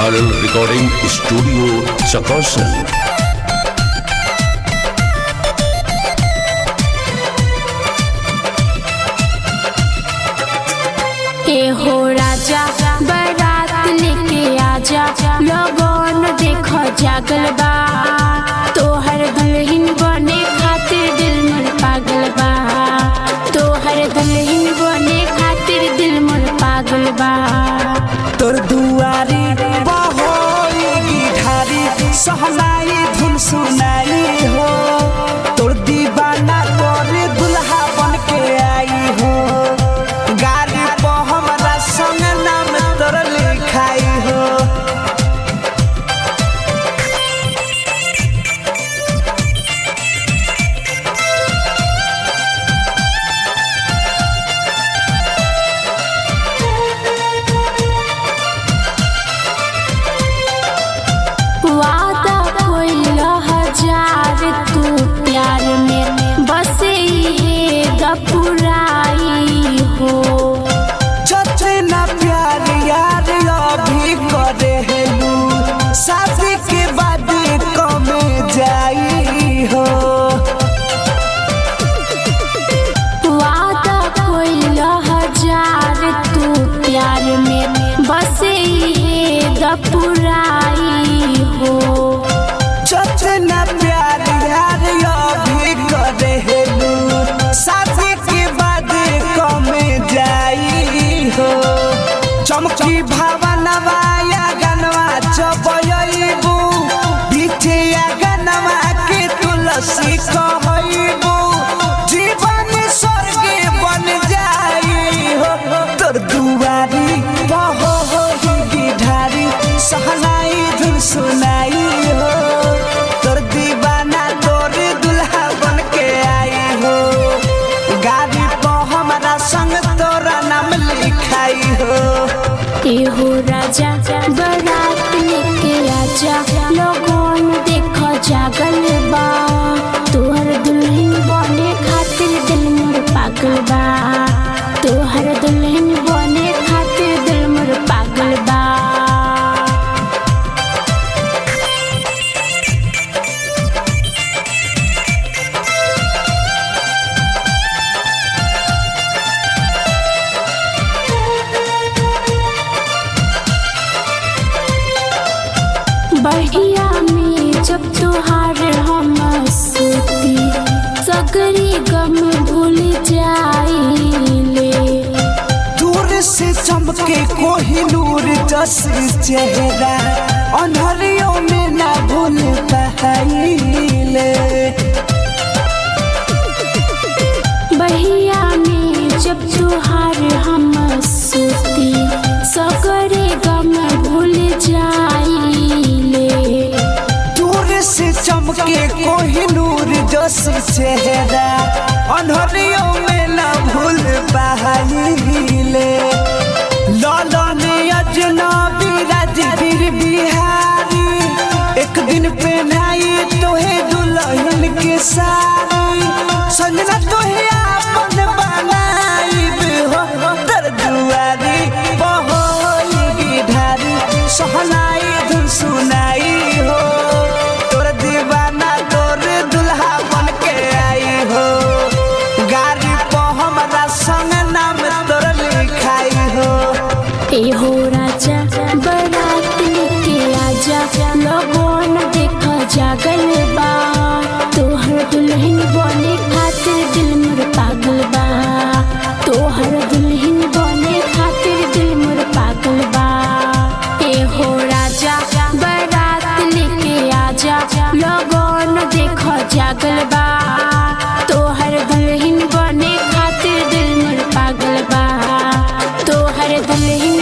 RL Recording Studio Chakosan। हो राजा बारात लेके आजा, लोगन देखो जागल बा। तोहर दुल्हन बने खातिर दिल मोर पागल बा। तोहर दुल्हन बने खातिर दिल मोर पागल बा। तोर दुआरी बहोगी ढारी, सहनाई धुन सुनाई हो। तोर दीवाना करे दुल्हा बन के आई हो। गाड़ी पर हमरा संग नाम तोर लिखाई हो। वादा कोई हजार तू प्यार में बसे है गपुराई हो। छछे ना प्यार यार अभी करे हेलू, शादी के बाद कम जाई हो। वादा कोई हजार तू प्यार में बसे है गपुराई हो। छछे ना प्यार यार अभी करे हेलू, शादी के बाद कम जाई हो। चमकी भावनवा या गनवा चबयबू, बीचे या गनवा के तुलसी कहबू। जीवन स्वर्ग बन जाई हो। तोर दुआरी बहोगी ढारी, सहनाई धुन सुनाई हो। तोर दीवाना तोर दुल्हा बन के आई हो। गाड़ी पर हमरा संग तोरा नाम लिखाई हो। हो राजा बारात लेके आजा, लोगन देखो जागल बा। तोहर दुल्हन बने खातिर दिल मोर पागल बा। तोहर दुल्हन बने खातिर दिल मोर पागल बा। बढ़िया में जब तुहार हम सूती, सगरी गम भूल जाइले। दूर से चमके कोहिनूर जस चेहरा, अन्हरियों में ना भूल पाइले। बढ़िया में जब तुहार हम सूती, सगरे गम भूल जाइले। दूर से चमके कोहिनूर जस चेहरा, अन्हरियों में ना भूल पाइले। लालन अजनबी राजवीर बिहारी, एक दिन पहनाई तोहे दुल्हन के साड़ी। संजना तोहे आपन बनाईब हो। तर दुआरी बहोगी ढारी, सहनाई धुन सुनाई हो। तोर दीवाना तोर दुल्हा बन के आई हो। गाड़ी पर हमरा संग नाम तोर लिखाई हो। हो राजा बारात लेके आजा, लोगन देखो जागल बा। तोहर दुल्हन बने खातिर दिल मोर पागल बा। तोहर दुल्हन बने खातिर दिल मोर पागल बा। हो राजा बारात लेके आजा, लोगन देखो जागल बा। तोहर दुल्हन बने खातिर दिल मोर पागल बा। तोहर दुल्हन